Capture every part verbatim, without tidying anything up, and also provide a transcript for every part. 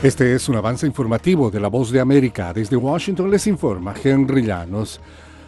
Este es un avance informativo de La Voz de América. Desde Washington les informa Henry Llanos.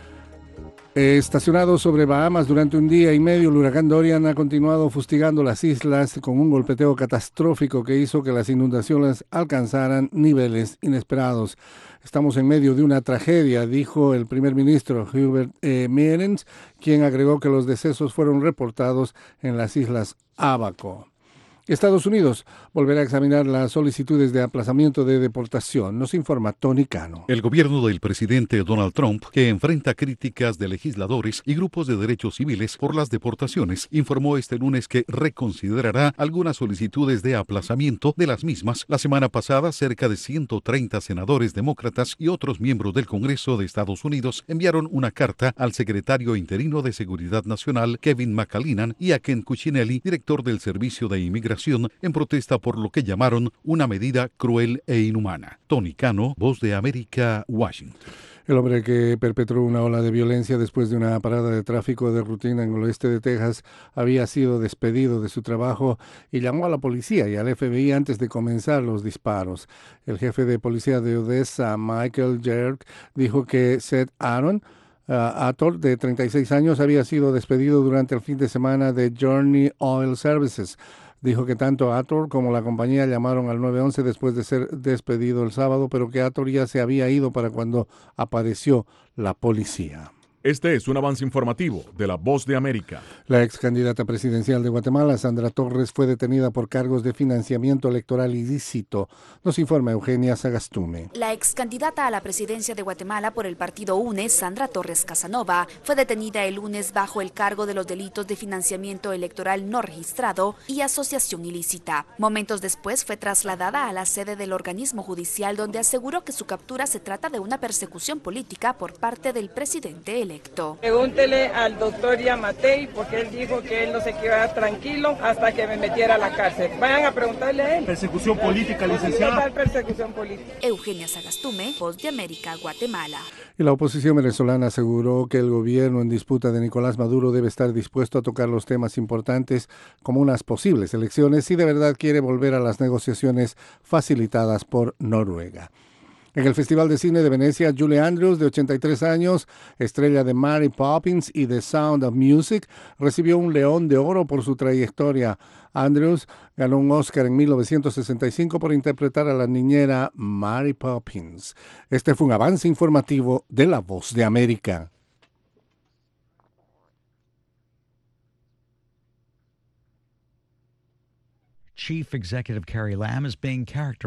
Estacionado sobre Bahamas durante un día y medio, el huracán Dorian ha continuado fustigando las islas con un golpeteo catastrófico que hizo que las inundaciones alcanzaran niveles inesperados. Estamos en medio de una tragedia, dijo el primer ministro Hubert E. Meerens, quien agregó que los decesos fueron reportados en las islas Abaco. Estados Unidos volverá a examinar las solicitudes de aplazamiento de deportación, nos informa Tony Cano. El gobierno del presidente Donald Trump, que enfrenta críticas de legisladores y grupos de derechos civiles por las deportaciones, informó este lunes que reconsiderará algunas solicitudes de aplazamiento de las mismas. La semana pasada, cerca de ciento treinta senadores demócratas y otros miembros del Congreso de Estados Unidos enviaron una carta al secretario interino de Seguridad Nacional, Kevin McAleenan, y a Ken Cuccinelli, director del Servicio de Inmigración, en protesta por lo que llamaron una medida cruel e inhumana. Tony Cano, Voz de América, Washington. El hombre que perpetró una ola de violencia después de una parada de tráfico de rutina en el oeste de Texas había sido despedido de su trabajo y llamó a la policía y al F B I antes de comenzar los disparos. El jefe de policía de Odessa, Michael Jerk, dijo que Seth Aaron, Uh, Ator, de treinta y seis años, había sido despedido durante el fin de semana de Journey Oil Services. Dijo que tanto Ator como la compañía llamaron al nueve once después de ser despedido el sábado, pero que Ator ya se había ido para cuando apareció la policía. Este es un avance informativo de La Voz de América. La ex candidata presidencial de Guatemala, Sandra Torres, fue detenida por cargos de financiamiento electoral ilícito. Nos informa Eugenia Sagastume. La ex candidata a la presidencia de Guatemala por el partido UNES, Sandra Torres Casanova, fue detenida el lunes bajo el cargo de los delitos de financiamiento electoral no registrado y asociación ilícita. Momentos después fue trasladada a la sede del organismo judicial, donde aseguró que su captura se trata de una persecución política por parte del presidente electo. Pregúntele al doctor Yamatei, porque él dijo que él no se quedaba tranquilo hasta que me metiera a la cárcel. Vayan a preguntarle a él. ¿Persecución política, licenciada? Total persecución política. Eugenia Sagastume, Voz de América, Guatemala. Y la oposición venezolana aseguró que el gobierno en disputa de Nicolás Maduro debe estar dispuesto a tocar los temas importantes como unas posibles elecciones si de verdad quiere volver a las negociaciones facilitadas por Noruega. En el Festival de Cine de Venecia, Julie Andrews, de ochenta y tres años, estrella de Mary Poppins y The Sound of Music, recibió un León de Oro por su trayectoria. Andrews ganó un Oscar en mil novecientos sesenta y cinco por interpretar a la niñera Mary Poppins. Este fue un avance informativo de La Voz de América. Chief Executive Carrie Lam is being characterized